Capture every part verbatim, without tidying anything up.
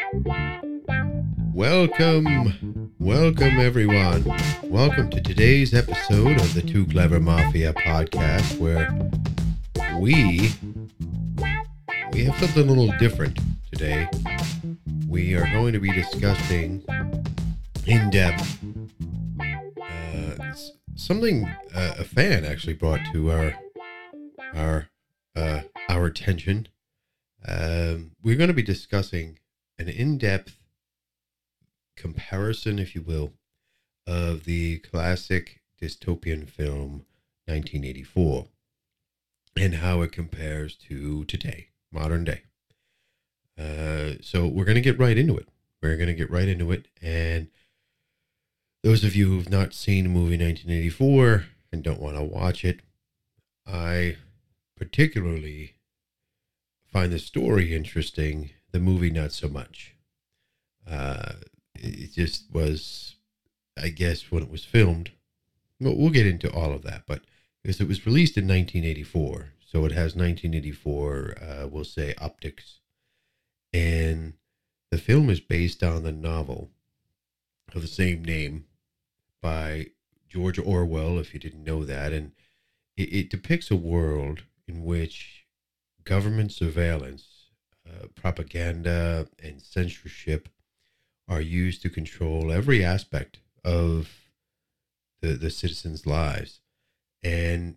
Welcome, welcome everyone. Welcome to today's episode of the Too Clever Mafia podcast, where we we have something a little different today. We are going to be discussing in depth uh, something uh, a fan actually brought to our our uh, our attention. Um, we're going to be discussing an in-depth comparison, if you will, of the classic dystopian film nineteen eighty-four and how it compares to today, modern day. Uh, so we're going to get right into it. We're going to get right into it. And those of you who've not seen the movie nineteen eighty-four and don't want to watch it, I particularly find the story interesting, the movie not so much. Uh, it just was, I guess, when it was filmed. Well, we'll get into all of that, but because it was released in nineteen eighty-four, so it has nineteen eighty-four, uh, we'll say, optics. And the film is based on the novel of the same name by George Orwell, if you didn't know that. And it, it depicts a world in which government surveillance, uh, propaganda, and censorship are used to control every aspect of the, the citizens' lives. And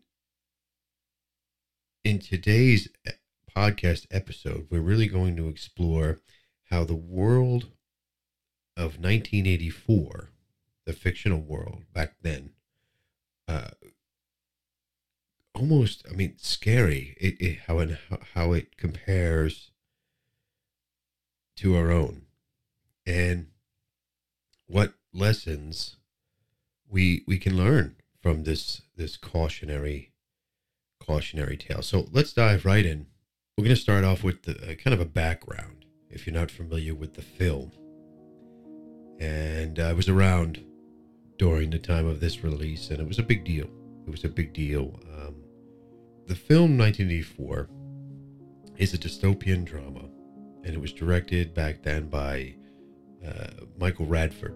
in today's podcast episode, we're really going to explore how the world of nineteen eighty-four, the fictional world back then, uh, almost, I mean, scary, it, it, how, it, how it compares to our own. And what lessons we we can learn from this this cautionary cautionary tale. So let's dive right in. We're going to start off with the, uh, kind of a background, if you're not familiar with the film. And I was around during the time of this release, and it was a big deal. It was a big deal. Um, the film nineteen eighty-four is a dystopian drama, and it was directed back then by Uh, Michael Radford,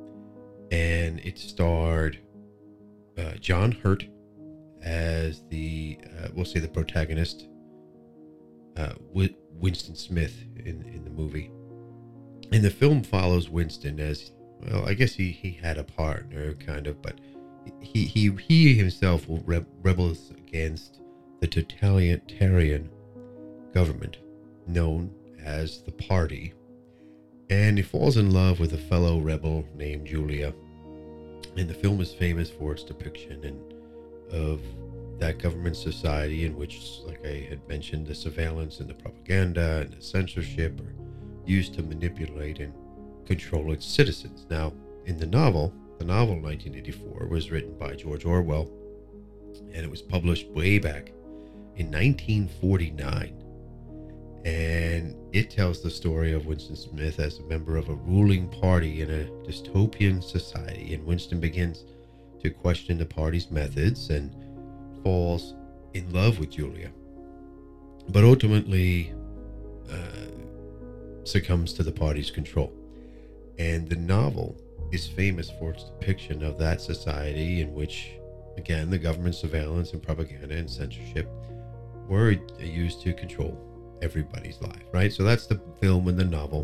and it starred uh, John Hurt as the uh, we'll say the protagonist, uh, Win- Winston Smith in in the movie. And the film follows Winston as, well, I guess he he had a partner kind of, but he he he himself will re- rebels against the totalitarian government known as the Party. And he falls in love with a fellow rebel named Julia. And the film is famous for its depiction and of that government society in which, like I had mentioned, the surveillance and the propaganda and the censorship are used to manipulate and control its citizens. Now, in the novel, the novel nineteen eighty-four was written by George Orwell, and it was published way back in nineteen forty-nine. And it tells the story of Winston Smith as a member of a ruling party in a dystopian society. And Winston begins to question the party's methods and falls in love with Julia, but ultimately uh, succumbs to the party's control. And the novel is famous for its depiction of that society in which, again, the government surveillance and propaganda and censorship were used to control everybody's life, right? So that's the film and the novel.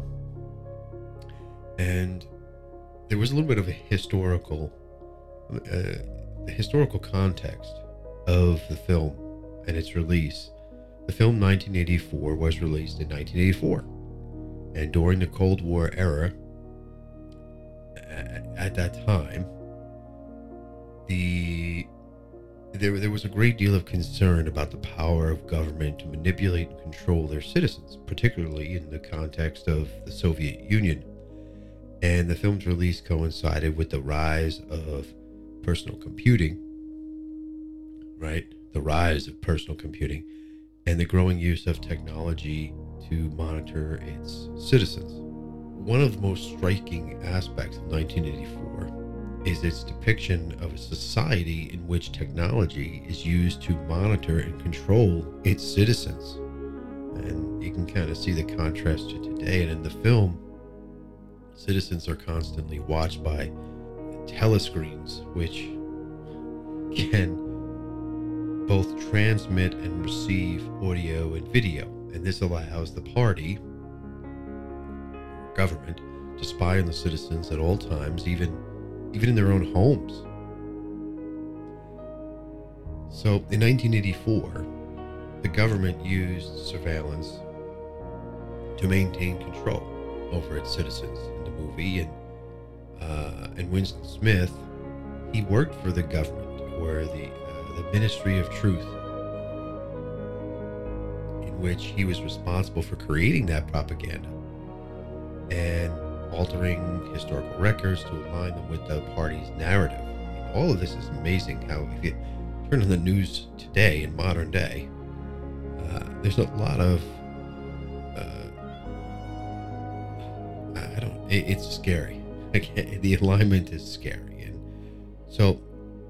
And there was a little bit of a historical uh, historical context of the film and its release. The film nineteen eighty-four was released in nineteen eighty-four, and during the Cold War era, at that time, the There, there was a great deal of concern about the power of government to manipulate and control their citizens, particularly in the context of the Soviet Union. And the film's release coincided with the rise of personal computing, right? The rise of personal computing and the growing use of technology to monitor its citizens. One of the most striking aspects of nineteen eighty-four is its depiction of a society in which technology is used to monitor and control its citizens. And you can kind of see the contrast to today. And in the film, Citizens are constantly watched by telescreens, which can both transmit and receive audio and video. And this allows the party, government, to spy on the citizens at all times, even, even in their own homes. So in nineteen eighty-four, the government used surveillance to maintain control over its citizens in the movie. And uh, and Winston Smith, he worked for the government, or the uh, the Ministry of Truth, in which he was responsible for creating that propaganda and altering historical records to align them with the party's narrative. I mean, all of this is amazing. How if you turn on the news today, in modern day, uh, there's a lot of uh, I don't. It, it's scary. The alignment is scary, and so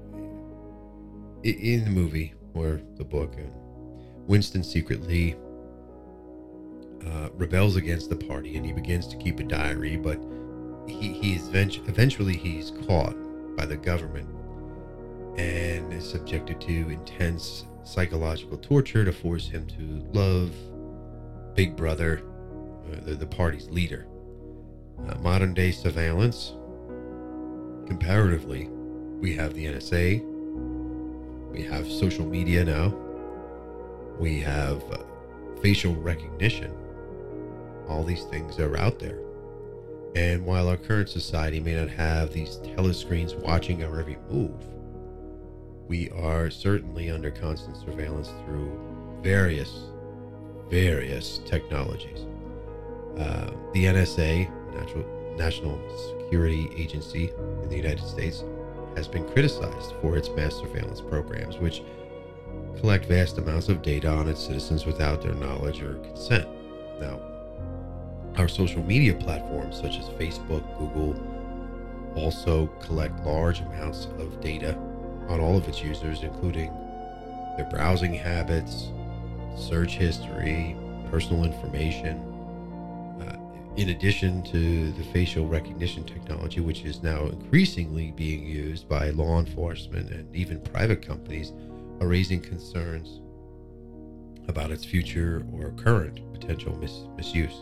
in the movie or the book, Winston secretly uh, rebels against the party, and he begins to keep a diary. But he he's eventually he's caught by the government and is subjected to intense psychological torture to force him to love Big Brother, uh, the, the party's leader. Uh, modern day surveillance, comparatively, we have the N S A, we have social media now, we have uh, facial recognition. All these things are out there. And while our current society may not have these telescreens watching our every move, we are certainly under constant surveillance through various, various technologies. Uh, the N S A, Natural, National Security Agency in the United States, has been criticized for its mass surveillance programs, which collect vast amounts of data on its citizens without their knowledge or consent. Now, our social media platforms such as Facebook, Google, also collect large amounts of data on all of its users, including their browsing habits, search history, personal information. In addition to the facial recognition technology, which is now increasingly being used by law enforcement and even private companies, are raising concerns about its future or current potential mis- misuse.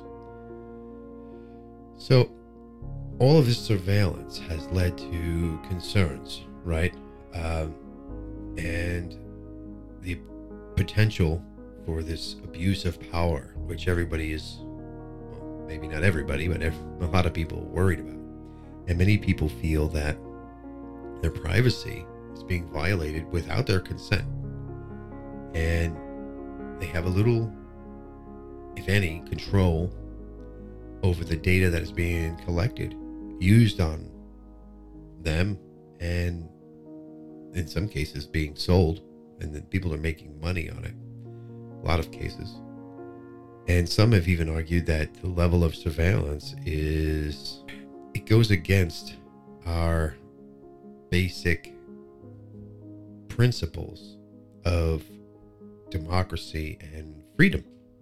So, all of this surveillance has led to concerns, right? Um, and the potential for this abuse of power, which everybody is, maybe not everybody, but a lot of people are worried about. And many people feel that their privacy is being violated without their consent. And they have a little, if any, control over the data that is being collected, used on them, and in some cases being sold, and then people are making money on it. A lot of cases. And some have even argued that the level of surveillance is, it goes against our basic principles of democracy and freedom.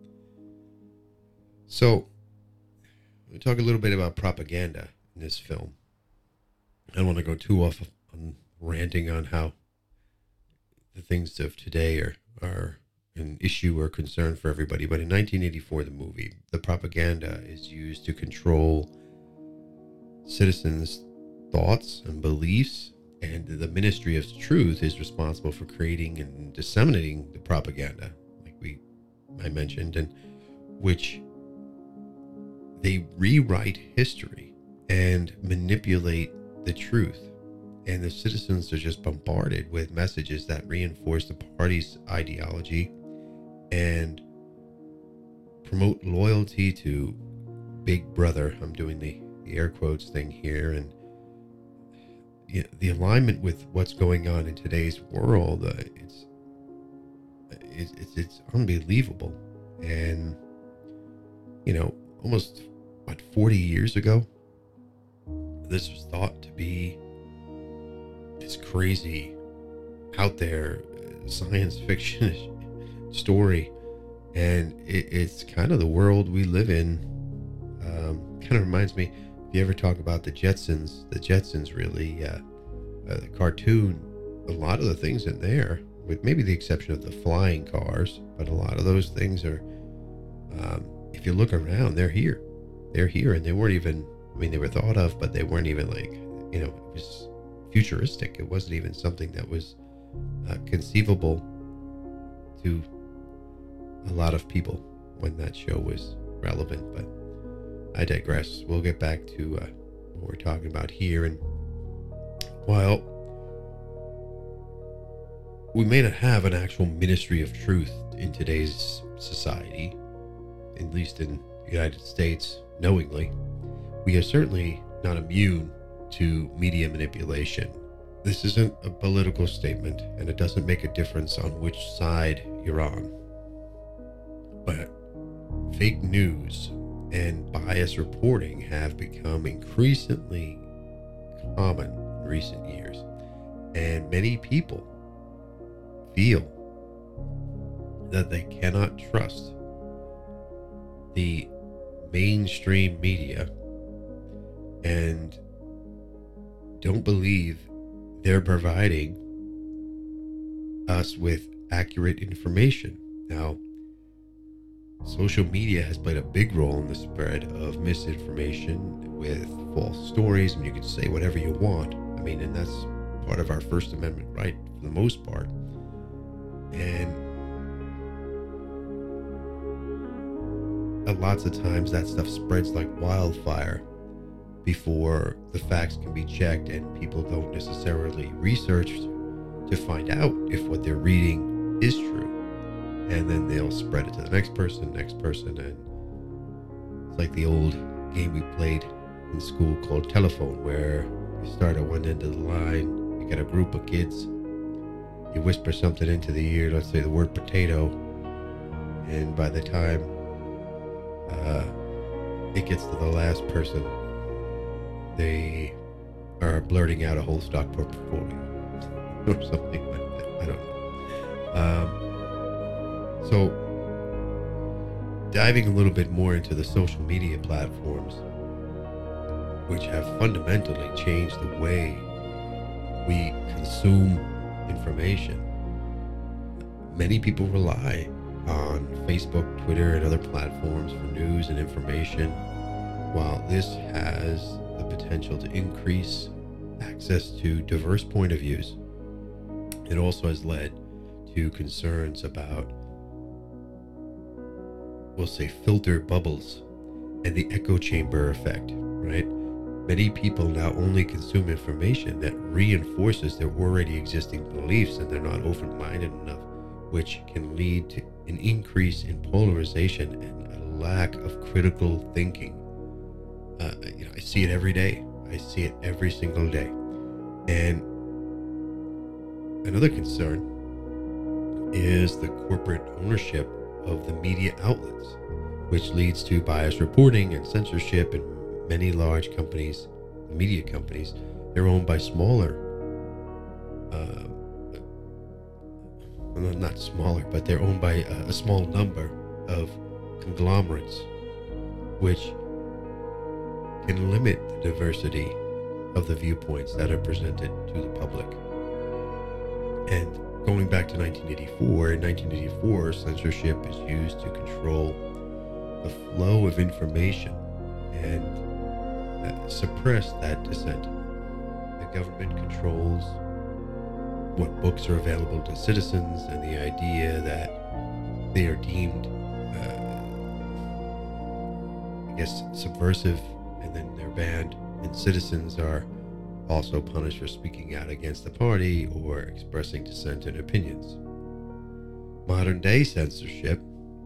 So, we talk a little bit about propaganda in this film. I don't want to go too off on ranting on how the things of today are, are an issue or concern for everybody, but in nineteen eighty-four, the movie, the propaganda is used to control citizens' thoughts and beliefs, and the Ministry of Truth is responsible for creating and disseminating the propaganda, like we I mentioned, and which they rewrite history and manipulate the truth. And the citizens are just bombarded with messages that reinforce the party's ideology and promote loyalty to Big Brother. I'm doing the, the air quotes thing here. And you know, the alignment with what's going on in today's world, uh, it's, it's, it's, it's unbelievable. And, you know, almost, what, forty years ago, this was thought to be this crazy, out there science fiction story, and it, it's kind of the world we live in. Um, kind of reminds me, if you ever talk about the Jetsons, the Jetsons really, uh, uh, the cartoon, a lot of the things in there, with maybe the exception of the flying cars, but a lot of those things are, um, if you look around, they're here. They're here, and they weren't even, I mean, they were thought of, but they weren't even like, you know, it was futuristic. It wasn't even something that was uh, conceivable to a lot of people when that show was relevant. But I digress. We'll get back to uh, what we're talking about here. And while we may not have an actual ministry of truth in today's society, at least in the United States, knowingly, we are certainly not immune to media manipulation. This isn't a political statement, and it doesn't make a difference on which side you're on. But fake news and bias reporting have become increasingly common in recent years, and many people feel that they cannot trust the mainstream media and don't believe they're providing us with accurate information. Now, social media has played a big role in the spread of misinformation with false stories, and you can say whatever you want. I mean, and that's part of our First Amendment right for the most part. And lots of times that stuff spreads like wildfire before the facts can be checked, and people don't necessarily research to find out if what they're reading is true. And then they'll spread it to the next person, next person, and it's like the old game we played in school called telephone, where you start at one end of the line, you get a group of kids, you whisper something into the ear, let's say the word potato, and by the time uh, it gets to the last person, they are blurting out a whole stock portfolio or something like that. I don't know. Um, so diving a little bit more into the social media platforms, which have fundamentally changed the way we consume information. Many people rely on Facebook, Twitter, and other platforms for news and information. While this has the potential to increase access to diverse point of views, it also has led to concerns about, we'll say, filter bubbles and the echo chamber effect, right? Many people now only consume information that reinforces their already existing beliefs, and they're not open-minded enough, which can lead to an increase in polarization and a lack of critical thinking. Uh, you know, I see it every day. I see it every single day. And another concern is the corporate ownership of the media outlets, which leads to biased reporting and censorship. And many large companies, media companies, they're owned by smaller, uh, well, not smaller, but they're owned by a, a small number of conglomerates, which can limit the diversity of the viewpoints that are presented to the public. And going back to nineteen eighty-four, in nineteen eighty-four, censorship is used to control the flow of information and uh, suppress that dissent. The government controls what books are available to citizens, and the idea that they are deemed, uh, I guess, subversive, and then they're banned, and citizens are also punished for speaking out against the party or expressing dissent and opinions. Modern day censorship,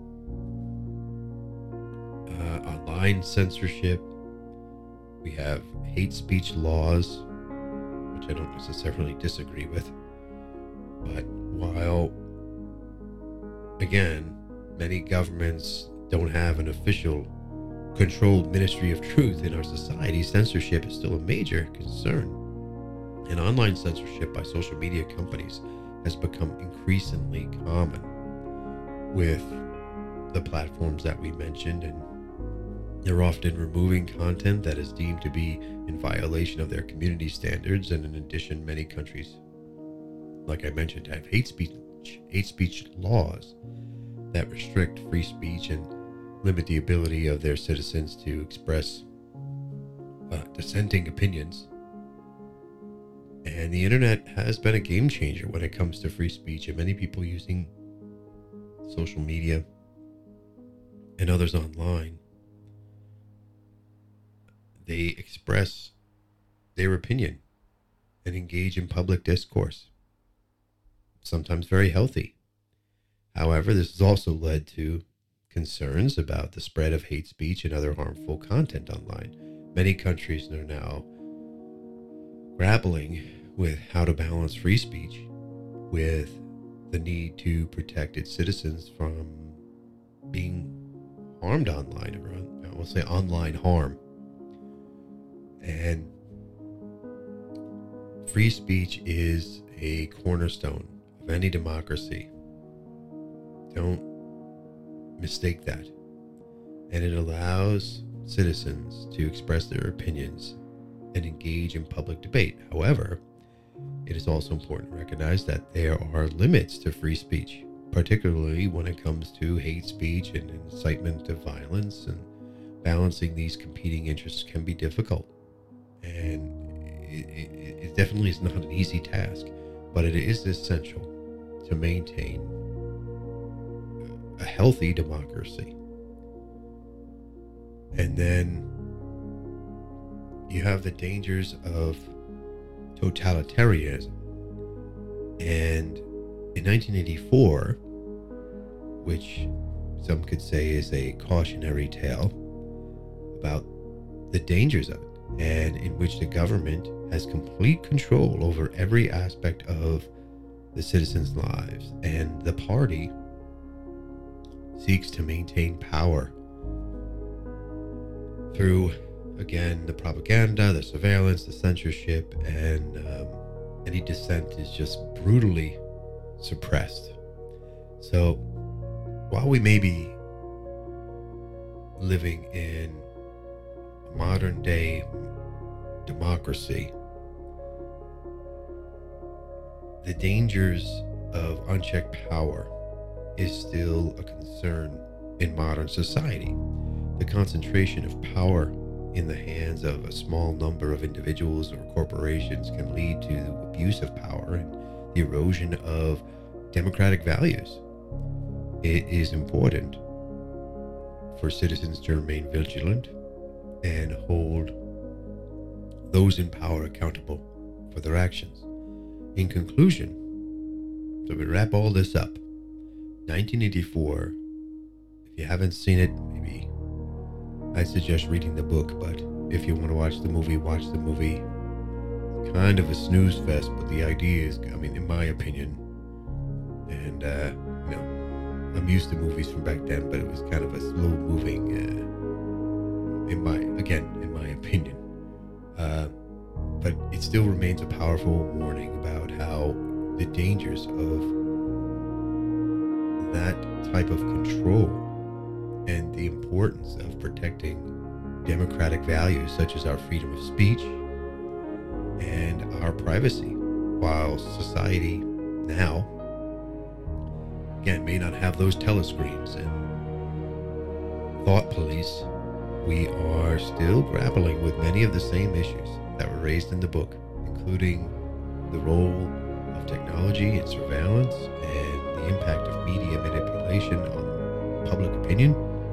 uh, online censorship, we have hate speech laws, which I don't necessarily disagree with. But while, again, many governments don't have an official controlled ministry of truth in our society, censorship is still a major concern. And online censorship by social media companies has become increasingly common with the platforms that we mentioned. And They're often removing content that is deemed to be in violation of their community standards, and in addition, many countries, like I mentioned, have hate speech hate speech laws that restrict free speech and limit the ability of their citizens to express uh, dissenting opinions. And the internet has been a game changer when it comes to free speech, and many people using social media and others online, they express their opinion and engage in public discourse, sometimes very healthy. However, this has also led to concerns about the spread of hate speech and other harmful content online. Many countries are now grappling with how to balance free speech with the need to protect its citizens from being harmed online, or I will say online harm. And free speech is a cornerstone of any democracy. Don't mistake that. And it allows citizens to express their opinions and engage in public debate. However, it is also important to recognize that there are limits to free speech, particularly when it comes to hate speech and incitement to violence, and balancing these competing interests can be difficult. And it, it, it definitely is not an easy task, but it is essential to maintain a healthy democracy. And then you have the dangers of totalitarianism. And in nineteen eighty-four, which some could say is a cautionary tale about the dangers of it, and in which the government has complete control over every aspect of the citizens' lives, and the party seeks to maintain power through, again, the propaganda, the surveillance, the censorship, and um, any dissent is just brutally suppressed. So while we may be living in modern day democracy, the dangers of unchecked power is still a concern in modern society. The concentration of power in the hands of a small number of individuals or corporations can lead to abuse of power and the erosion of democratic values. It is important for citizens to remain vigilant and hold those in power accountable for their actions. In conclusion, so we wrap all this up, nineteen eighty-four, if you haven't seen it, maybe I suggest reading the book, but if you want to watch the movie, watch the movie. It's kind of a snooze fest, but the idea is, I mean, in my opinion, and, uh, you know, I'm used to movies from back then, but it was kind of a slow moving, uh, in my, again, in my opinion. Uh, but it still remains a powerful warning about how the dangers of that type of control and the importance of protecting democratic values such as our freedom of speech and our privacy, while society now, again, may not have those telescreens and thought police, we are still grappling with many of the same issues that were raised in the book, including the role of technology and surveillance and the impact of media manipulation on public opinion.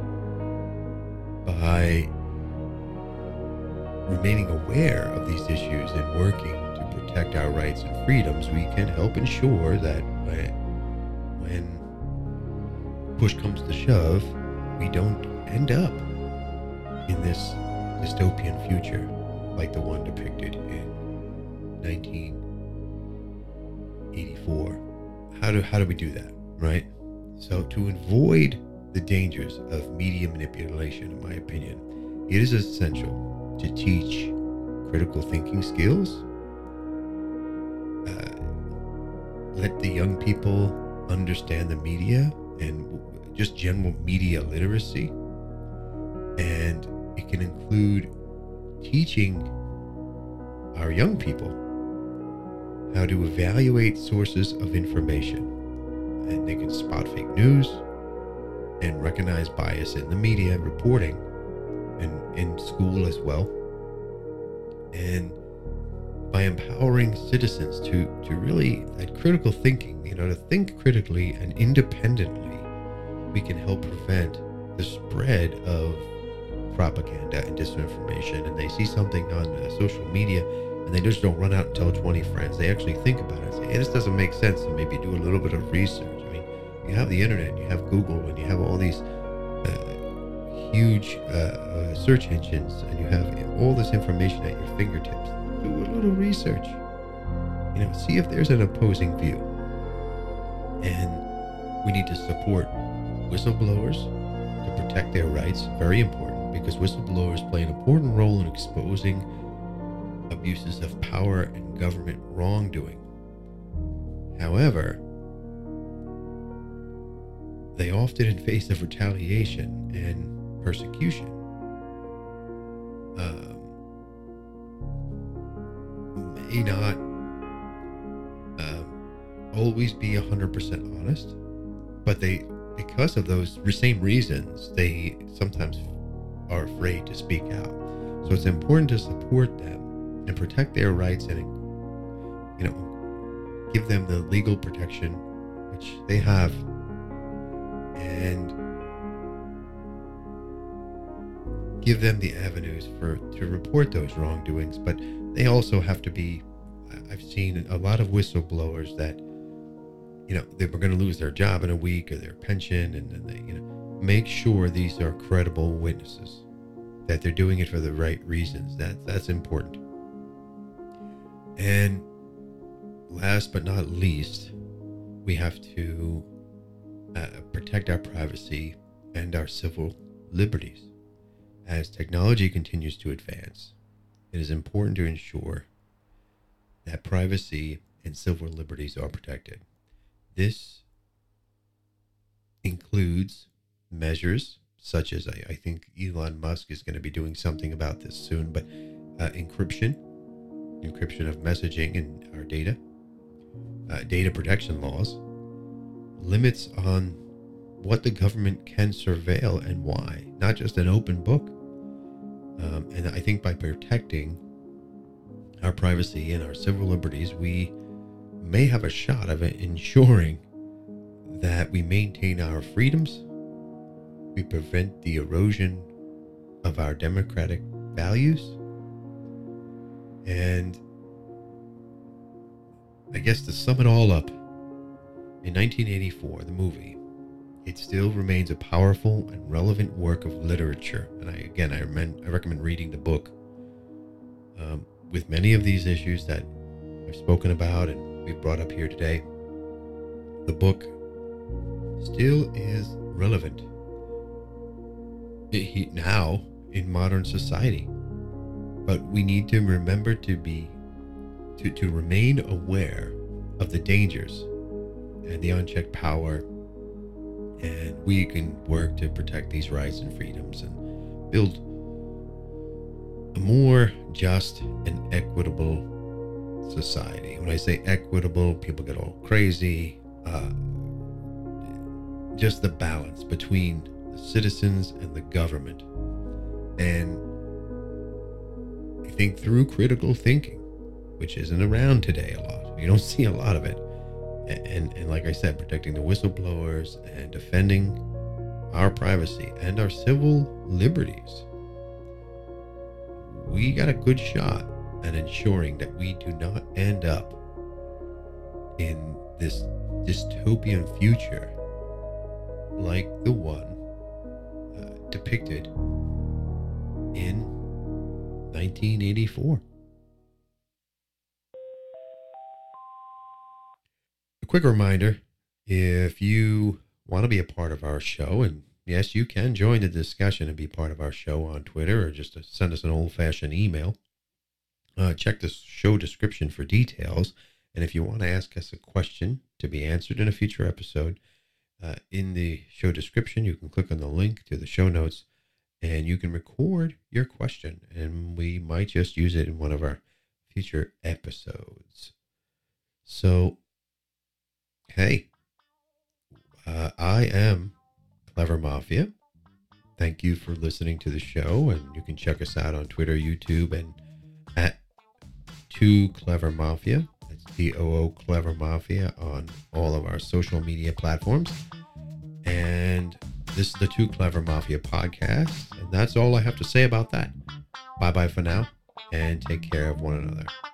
By remaining aware of these issues and working to protect our rights and freedoms, we can help ensure that when, when push comes to shove, we don't end up in this dystopian future like the one depicted in nineteen eighty-four. How do how do we do that, right? So to avoid the dangers of media manipulation, in my opinion, it is essential to teach critical thinking skills. Uh, let the young people understand the media and just general media literacy, and can include teaching our young people how to evaluate sources of information. And they can spot fake news and recognize bias in the media reporting and in school as well. And by empowering citizens to, to really, that critical thinking, you know, to think critically and independently, we can help prevent the spread of propaganda and disinformation. And they see something on uh, social media and they just don't run out and tell twenty friends. They actually think about it and say, hey, this doesn't make sense. And maybe do a little bit of research. I mean, you have the internet, you have Google, and you have all these uh, huge uh, uh, search engines, and you have all this information at your fingertips. Do a little research. You know, see if there's an opposing view. And we need to support whistleblowers to protect their rights. Very important, because whistleblowers play an important role in exposing abuses of power and government wrongdoing. However, they often, in face of retaliation and persecution, um, may not um, always be one hundred percent honest, but they, because of those same reasons, they sometimes are afraid to speak out. So it's important to support them and protect their rights, and, you know, give them the legal protection which they have, and give them the avenues for to report those wrongdoings. But they also have to be, I've seen a lot of whistleblowers that, you know, they were going to lose their job in a week or their pension, and then they, you know, make sure these are credible witnesses, that they're doing it for the right reasons. That that's important. And last but not least, we have to uh, protect our privacy and our civil liberties. As technology continues to advance, it is important to ensure that privacy and civil liberties are protected. This includes measures such as, I, I think Elon Musk is going to be doing something about this soon, but uh, encryption, encryption of messaging and our data, uh, data protection laws, limits on what the government can surveil and why, not just an open book. Um, and I think by protecting our privacy and our civil liberties, we may have a shot of ensuring that we maintain our freedoms, we prevent the erosion of our democratic values, and I guess to sum it all up, in nineteen eighty-four, the movie, it still remains a powerful and relevant work of literature. And I, again, I, recommend, I recommend reading the book. Um, with many of these issues that I've spoken about and we've brought up here today, the book still is relevant now in modern society. But we need to remember to be, to, to remain aware of the dangers and the unchecked power, and we can work to protect these rights and freedoms and build a more just and equitable society. When I say equitable, people get all crazy. Uh, just the balance between the citizens and the government. And I think through critical thinking, which isn't around today a lot. You don't see a lot of it. And, and, and like I said, protecting the whistleblowers and defending our privacy and our civil liberties, we got a good shot at ensuring that we do not end up in this dystopian future like the one uh, depicted in nineteen eighty-four. A quick reminder, if you want to be a part of our show, and yes, you can join the discussion and be part of our show on Twitter, or just to send us an old-fashioned email. Uh, check the show description for details. And if you want to ask us a question to be answered in a future episode, uh, in the show description, you can click on the link to the show notes and you can record your question, and we might just use it in one of our future episodes. So, hey, uh, I am Clever Mafia. Thank you for listening to the show, and you can check us out on Twitter, YouTube, and at Two Clever Mafia. That's T O O Clever Mafia on all of our social media platforms. And this is the Two Clever Mafia podcast, and that's all I have to say about that. Bye bye for now, and take care of one another.